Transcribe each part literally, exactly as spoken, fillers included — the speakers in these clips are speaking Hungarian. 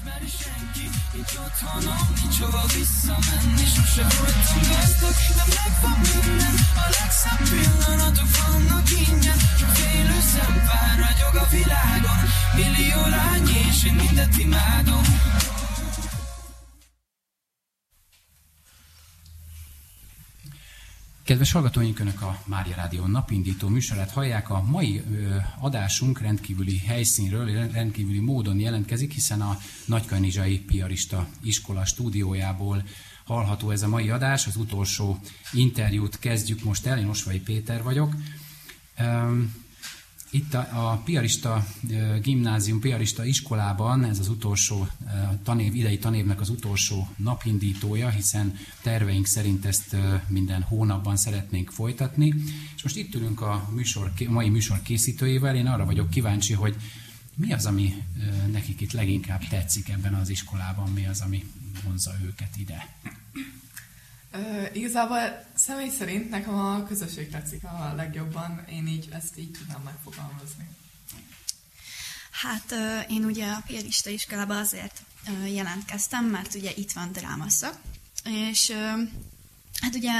ismeri senki, nincs otthonom, nincs hova visszamenni. Sose voltam gazdag, de megvan minden, a legszebb pillanatok vannak ingyen. Csak félő szem vár, ragyog a világon, millió lány és én mindet imádom. Kedves hallgatóink, Önök a Mária Rádió napindító műsorát hallják. A mai ö, adásunk rendkívüli helyszínről, rendkívüli módon jelentkezik, hiszen a Nagykanizsai Piarista Iskola stúdiójából hallható ez a mai adás. Az utolsó interjút kezdjük most el, én Osvai Péter vagyok. Um, Itt a, a Piarista Gimnázium, Piarista Iskolában ez az utolsó tanév, idei tanévnek az utolsó napindítója, hiszen terveink szerint ezt minden hónapban szeretnénk folytatni. És most itt ülünk a műsor, mai műsor készítőjével. Én arra vagyok kíváncsi, hogy mi az, ami nekik itt leginkább tetszik ebben az iskolában, mi az, ami vonzza őket ide. Uh, igazából személy szerint nekem a közösség tetszik a legjobban, én így ezt így tudnám megfogalmazni. Hát uh, én ugye a Piarista iskolába azért uh, jelentkeztem, mert ugye itt van drámaszak, és uh, hát ugye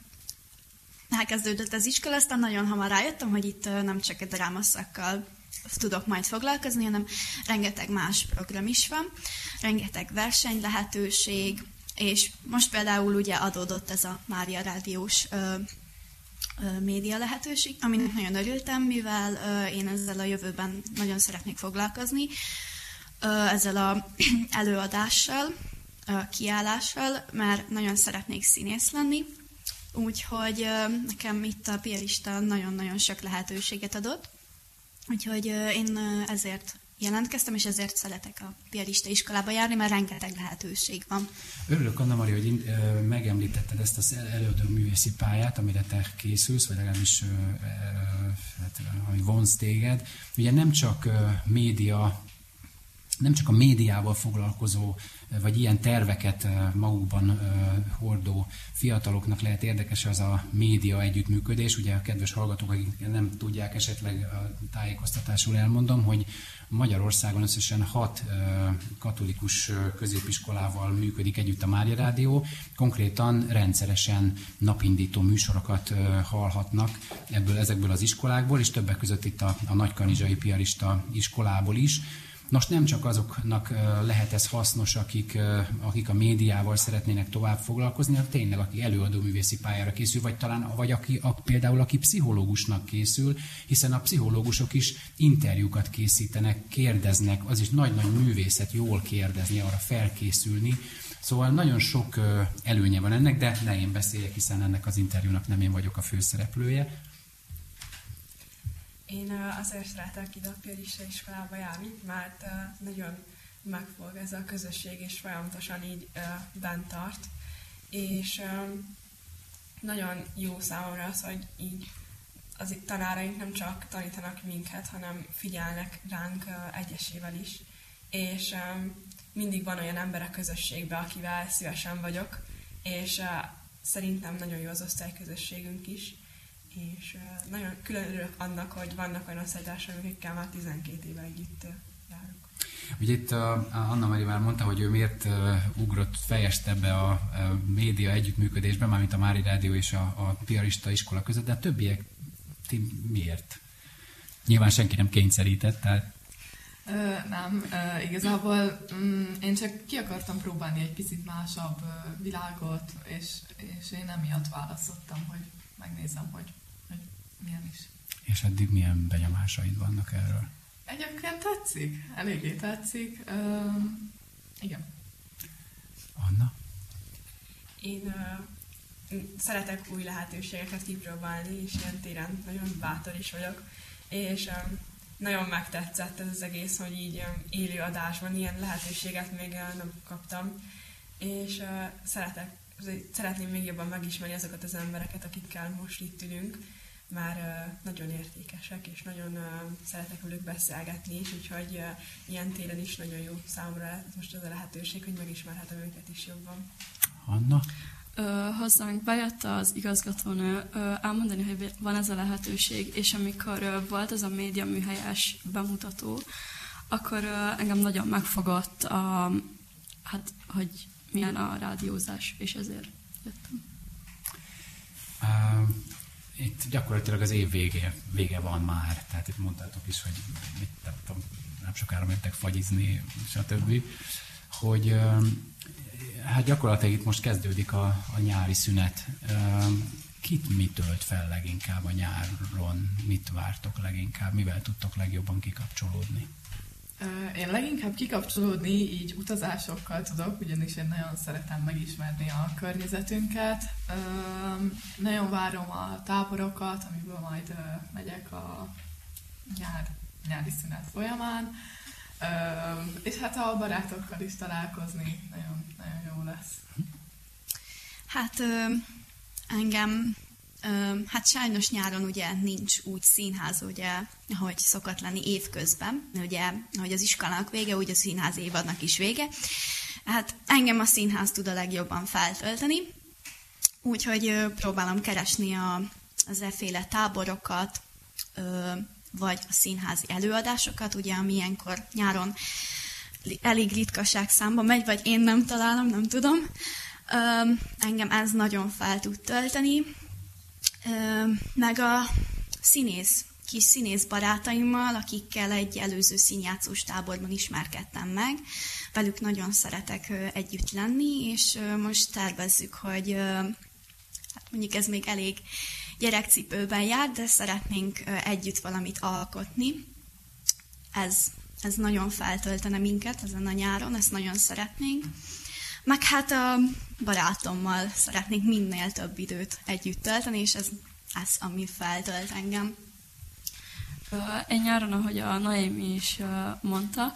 elkezdődött az iskola, aztán nagyon hamar rájöttem, hogy itt uh, nem csak a drámaszakkal tudok majd foglalkozni, hanem rengeteg más program is van, rengeteg verseny lehetőség, és most például ugye adódott ez a Mária Rádiós ö, ö, média lehetőség, aminek nagyon örültem, mivel ö, én ezzel a jövőben nagyon szeretnék foglalkozni, ö, ezzel az előadással, ö, kiállással, mert nagyon szeretnék színész lenni, úgyhogy ö, nekem itt a Piarista nagyon-nagyon sok lehetőséget adott, úgyhogy ö, én ö, ezért jelentkeztem, és ezért szeretek a Piarista iskolába járni, mert rengeteg lehetőség van. Örülök, Anna Mari, hogy megemlítetted ezt az előadó művészi pályát, amire te készülsz, vagy legalábbis hát, hogy vonz téged. Ugye nem csak média, nem csak a médiával foglalkozó, vagy ilyen terveket magukban hordó fiataloknak lehet érdekes az a média együttműködés. Ugye a kedves hallgatók, akik nem tudják, esetleg a tájékoztatásul elmondom, hogy Magyarországon összesen hat katolikus középiskolával működik együtt a Mária Rádió. Konkrétan rendszeresen napindító műsorokat hallhatnak ebből, ezekből az iskolákból, és többek között itt a, a Nagykanizsai Piarista iskolából is. Nos, nem csak azoknak lehet ez hasznos, akik, akik a médiával szeretnének tovább foglalkozni, hanem tényleg, aki előadóművészi pályára készül, vagy talán vagy aki, a, például aki pszichológusnak készül, hiszen a pszichológusok is interjúkat készítenek, kérdeznek, az is nagy-nagy művészet jól kérdezni, arra felkészülni. Szóval nagyon sok előnye van ennek, de ne én beszéljek, hiszen ennek az interjúnak nem én vagyok a főszereplője. Én azért szeretek ide a Piarista iskolába járni, mert nagyon megfog ez a közösség, és folyamatosan így bent tart. És nagyon jó számomra az, hogy így az itt tanáraink nem csak tanítanak minket, hanem figyelnek ránk egyesével is. És mindig van olyan ember a közösségben, akivel szívesen vagyok, és szerintem nagyon jó az osztályközösségünk is. És nagyon külön örülök annak, hogy vannak olyan osztálytársaim, akikkel már tizenkét éve együtt járok. Ugye itt a Anna Mari már mondta, hogy ő miért uh, ugrott fejest ebbe a, a média együttműködésbe, mármint a Mária Rádió és a, a Piarista iskola között, de a többiek ti miért? Nyilván senki nem kényszerített, tehát... Ö, nem, ö, igazából mm, én csak ki akartam próbálni egy picit másabb ö, világot, és, és én emiatt választottam, hogy megnézem, hogy, hogy milyen is. És eddig milyen benyomásaid vannak erről? Egyébként tetszik, eléggé tetszik. Uh, igen. Anna? Én uh, szeretek új lehetőségeket kipróbálni, és ilyen téren nagyon bátor is vagyok. És um, nagyon megtetszett ez az egész, hogy így um, élő adásban ilyen lehetőséget még uh, nem kaptam. És uh, szeretek Szeretném még jobban megismerni azokat az embereket, akikkel most itt ülünk, már uh, nagyon értékesek, és nagyon uh, szeretek velük beszélgetni is, úgyhogy uh, ilyen téren is nagyon jó számomra most az a lehetőség, hogy megismerhetem őket is jobban. Anna? Ö, hozzánk bejött az igazgatónő ö, elmondani, hogy van ez a lehetőség, és amikor ö, volt ez a média műhelyes bemutató, akkor uh, engem nagyon megfogott, a, hát, hogy milyen a rádiózás, és ezért jöttem. Uh, itt gyakorlatilag az év vége, vége van már, tehát itt mondtátok is, hogy mit, nem, tudom, nem sokára mentek fagyizni, stb. Hogy uh, hát gyakorlatilag itt most kezdődik a, a nyári szünet. Uh, kit mi tölt fel leginkább a nyáron? Mit vártok leginkább? Mivel tudtok legjobban kikapcsolódni? Én leginkább kikapcsolódni így utazásokkal tudok, ugyanis én nagyon szeretem megismerni a környezetünket. Nagyon várom a táborokat, amiből majd megyek a nyár, nyári szünet folyamán. És hát a barátokkal is találkozni nagyon, nagyon jó lesz. Hát ö, engem, ö, hát sajnos nyáron ugye nincs úgy színház, ugye, ahogy szokott lenni évközben, ugye, ahogy az iskolának vége, úgy a színház évadnak is vége. Hát engem a színház tud a legjobban feltölteni, úgyhogy ö, próbálom keresni a, az efféle táborokat, ö, vagy a színházi előadásokat, ugye, ami ilyenkor nyáron elég ritkaság számba megy, vagy én nem találom, nem tudom. Ö, engem ez nagyon fel tud tölteni. Ö, meg a színész, kis színész barátaimmal, akikkel egy előző színjátszós táborban ismerkedtem meg. Velük nagyon szeretek ö, együtt lenni, és ö, most tervezzük, hogy ö, hát mondjuk ez még elég gyerekcipőben jár, de szeretnénk ö, együtt valamit alkotni. Ez, ez nagyon feltöltene minket ezen a nyáron, ezt nagyon szeretnénk. Meg hát a barátommal szeretnék minél több időt együtt tölteni, és ez, ez ami feltölt engem. Egy nyáron, ahogy a Noémi is mondta,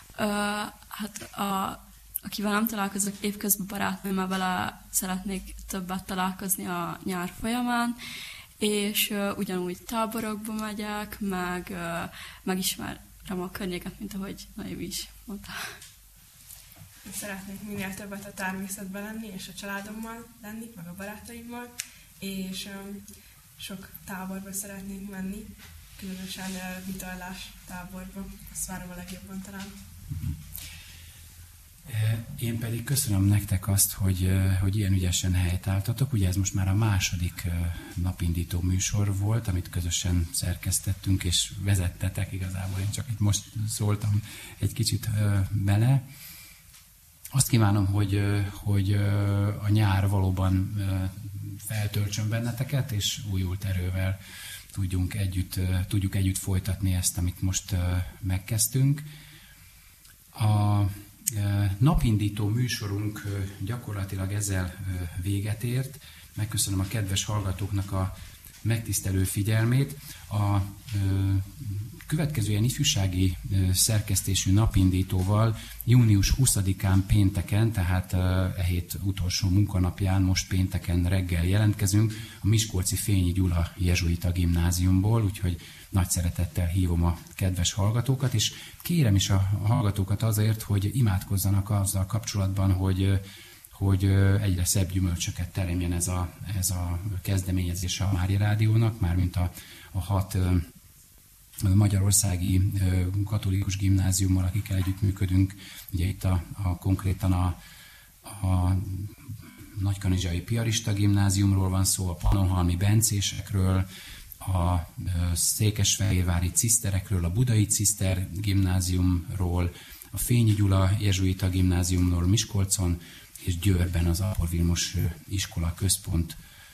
hát a, akivel nem találkozok évközben barátnőmmel, vele szeretnék többet találkozni a nyár folyamán, és ugyanúgy táborokba megyek, meg megismerem a környéket, mint ahogy Noémi is mondta. Szeretnék minél többet a természetben lenni, és a családommal lenni, meg a barátaimmal, és um, sok táborba szeretnék menni, különösen uh, vitorlás táborba. Azt várom a legjobban talán. Én pedig köszönöm nektek azt, hogy, hogy ilyen ügyesen helytálltatok. Ugye ez most már a második napindító műsor volt, amit közösen szerkesztettünk és vezettetek. Igazából én csak itt most szóltam egy kicsit bele. Azt kívánom, hogy, hogy a nyár valóban feltöltsön benneteket, és újult erővel tudjunk együtt, tudjuk együtt folytatni ezt, amit most megkezdtünk. A napindító műsorunk gyakorlatilag ezzel véget ért. Megköszönöm a kedves hallgatóknak a megtisztelő figyelmét. A következő ilyen ifjúsági szerkesztésű napindítóval június huszadikán pénteken, tehát e hét utolsó munkanapján, most pénteken reggel jelentkezünk a Miskolci Fényi Gyula jezsuita gimnáziumból, úgyhogy nagy szeretettel hívom a kedves hallgatókat, és kérem is a hallgatókat azért, hogy imádkozzanak azzal kapcsolatban, hogy, hogy egyre szebb gyümölcsöket teremjen ez a, ez a kezdeményezés a Mária Rádiónak, mármint a, a hat magyarországi katolikus gimnáziummal, akikkel együttműködünk. Ugye itt a, a konkrétan a, a Nagykanizsai Piarista gimnáziumról van szó, a Pannonhalmi bencésekről, a székesfehérvári ciszterekről, a budai ciszter gimnáziumról, a Fényi Gyula jezsuita gimnáziumról Miskolcon, és Győrben az Apor Vilmos iskola központ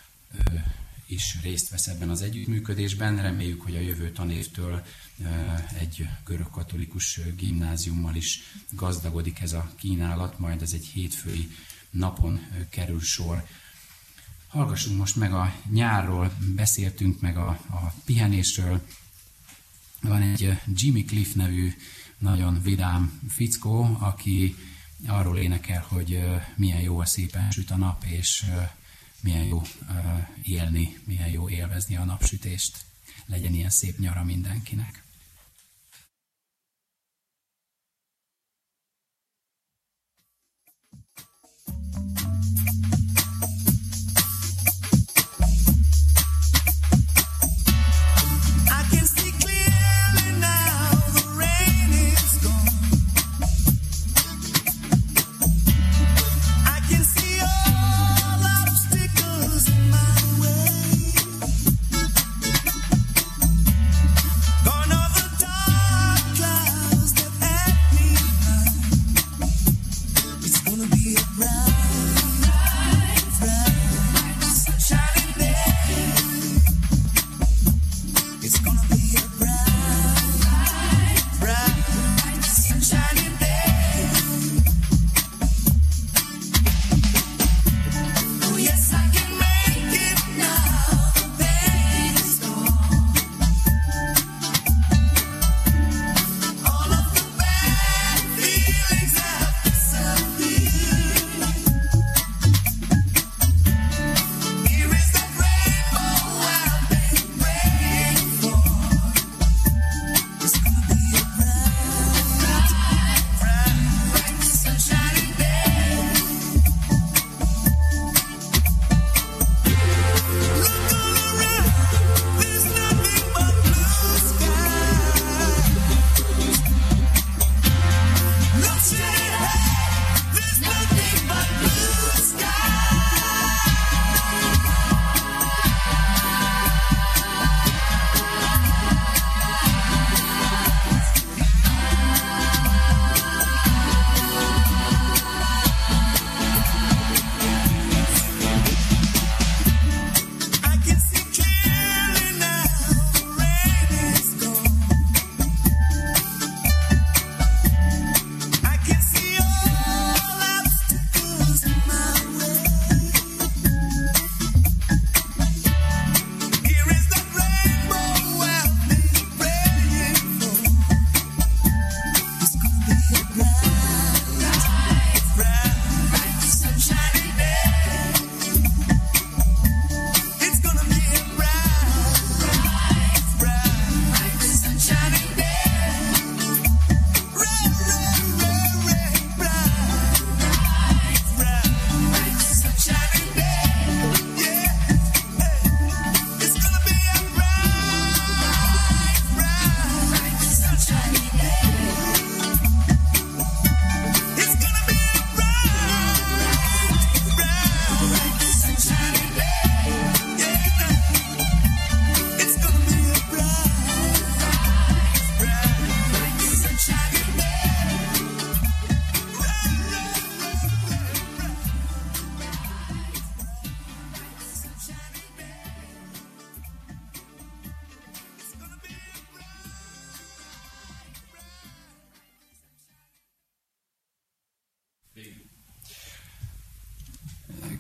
is részt vesz ebben az együttműködésben. Reméljük, hogy a jövő tanévtől egy görögkatolikus gimnáziummal is gazdagodik ez a kínálat, majd ez egy hétfői napon kerül sor. Hallgassunk most meg a nyárról, beszéltünk meg a, a pihenésről. Van egy Jimmy Cliff nevű nagyon vidám fickó, aki arról énekel, hogy milyen jó, a szépen süt a nap, és milyen jó élni, milyen jó élvezni a napsütést. Legyen ilyen szép nyara mindenkinek. I can see clearly now, the rain is gone.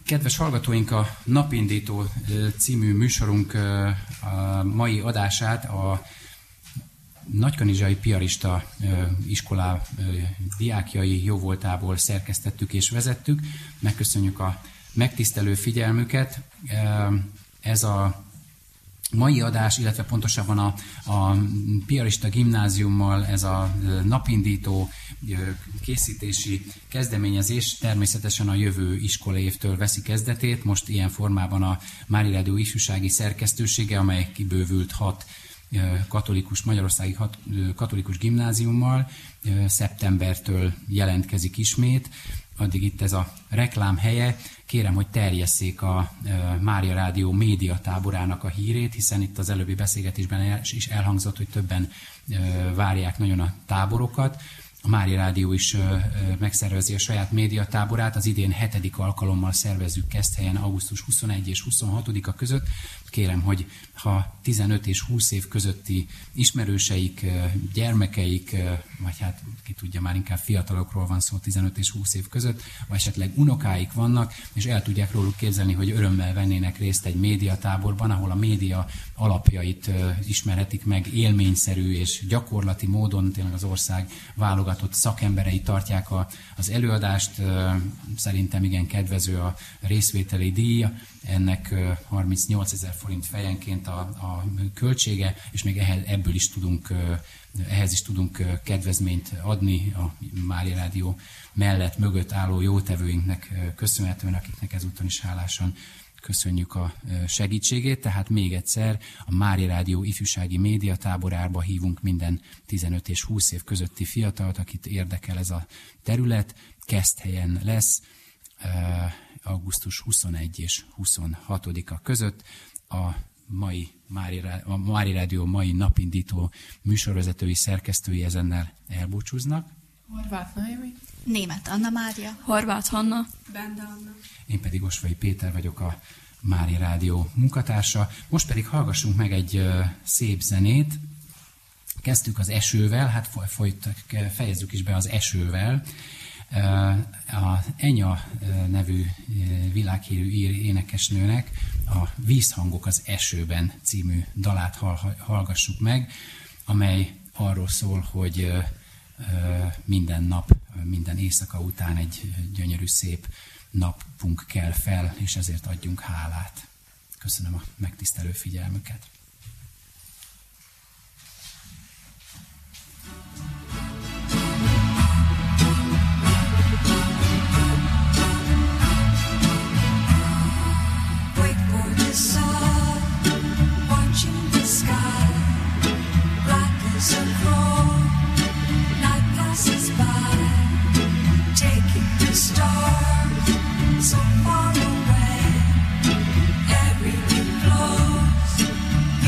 Kedves hallgatóink, a Napindító című műsorunk a mai adását a Nagykanizsai Piarista iskolá diákjai jóvoltából szerkesztettük és vezettük. Megköszönjük a megtisztelő figyelmüket. Ez a mai adás, illetve pontosabban a, a Piarista Gimnáziummal ez a napindító készítési kezdeményezés természetesen a jövő iskolaévtől veszi kezdetét. Most ilyen formában a Mária Rádió ifjúsági szerkesztősége, amely kibővült hat katolikus, magyarországi hat katolikus gimnáziummal szeptembertől jelentkezik ismét. Addig itt ez a reklám helye. Kérem, hogy terjesszék a Mária Rádió médiatáborának a hírét, hiszen itt az előbbi beszélgetésben is elhangzott, hogy többen várják nagyon a táborokat. A Mária Rádió is megszervezi a saját médiatáborát. Az idén hetedik alkalommal szervezzük Keszthelyen augusztus huszonegyedike és huszonhatodika között. Kérem, hogy ha tizenöt és húsz év közötti ismerőseik, gyermekeik, vagy hát ki tudja, már inkább fiatalokról van szó tizenöt és húsz év között, vagy esetleg unokáik vannak, és el tudják róluk képzelni, hogy örömmel vennének részt egy médiatáborban, ahol a média alapjait ismerhetik meg élményszerű és gyakorlati módon, tényleg az ország válogatott szakemberei tartják a, az előadást. Szerintem igen kedvező a részvételi díj, ennek harmincnyolcezer forint fejenként a, a költsége, és még ehhez, ebből is tudunk, ehhez is tudunk kedvezményt adni a Mária Rádió mellett, mögött álló jótevőinknek köszönhetően, akiknek ezúton is hálásan köszönjük a segítségét. Tehát még egyszer a Mária Rádió ifjúsági médiatáborába hívunk minden tizenöt és húsz év közötti fiatalt, akit érdekel ez a terület. Keszthelyen lesz augusztus huszonegyedike és huszonhatodika között. A mai a Mária Rádió mai napindító műsorvezetői, szerkesztői ezennel elbúcsúznak. Horváth Noémi, Németh Anna Mária, Horváth Hanna, Bende Anna. Én pedig Osvai Péter vagyok, a Mária Rádió munkatársa. Most pedig hallgassunk meg egy uh, szép zenét. Kezdtük az esővel, hát folyt, fejezzük is be az esővel. A Enya nevű világhírű énekesnőnek a Vízhangok az esőben című dalát hallgassuk meg, amely arról szól, hogy minden nap, minden éjszaka után egy gyönyörű szép napunk kell fel, és ezért adjunk hálát. Köszönöm a megtisztelő figyelmüket. So far away, everything flows.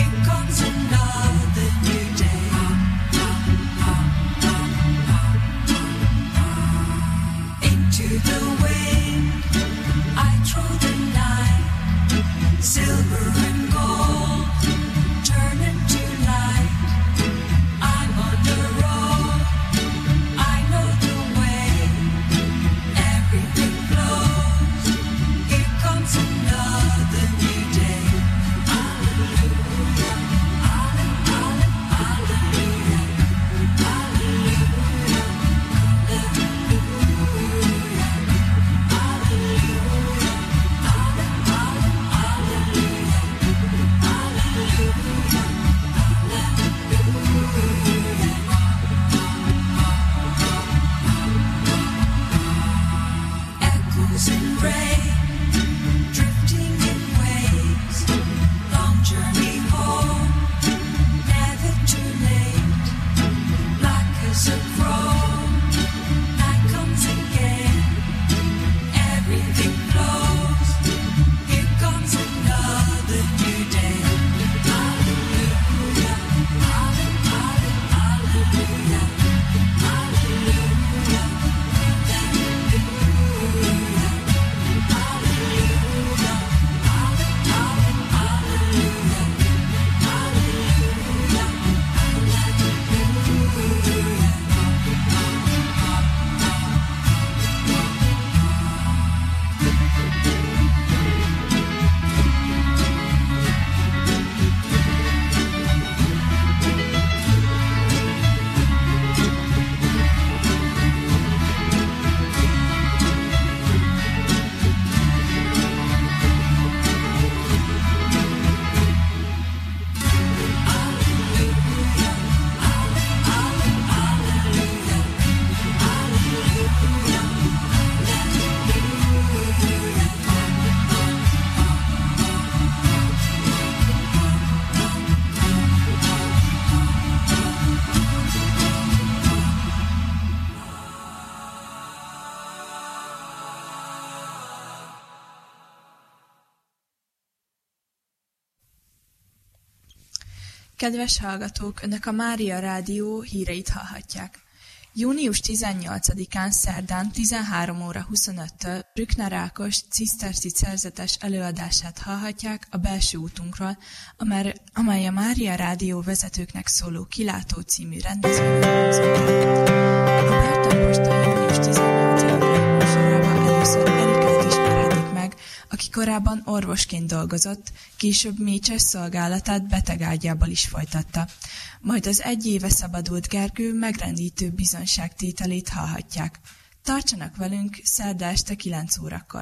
Kedves hallgatók, Önök a Mária Rádió híreit hallhatják. június tizennyolcadikán szerdán tizenhárom óra huszonöttől Brückner Ákos ciszterci szerzetes előadását hallhatják a belső útunkról, amely a Mária Rádió vezetőknek szóló Kilátó című rendezvényen hangzott el. A Börtönposta június tizennyolcadikai műsorában először Erikát ismerhetik meg, aki korábban orvosként dolgozott, később mécses szolgálatát betegágyából is folytatta. Majd az egy éve szabadult Gergő megrendítő bizonyságtételét hallhatják. Tartsanak velünk szerda este kilenc órakor.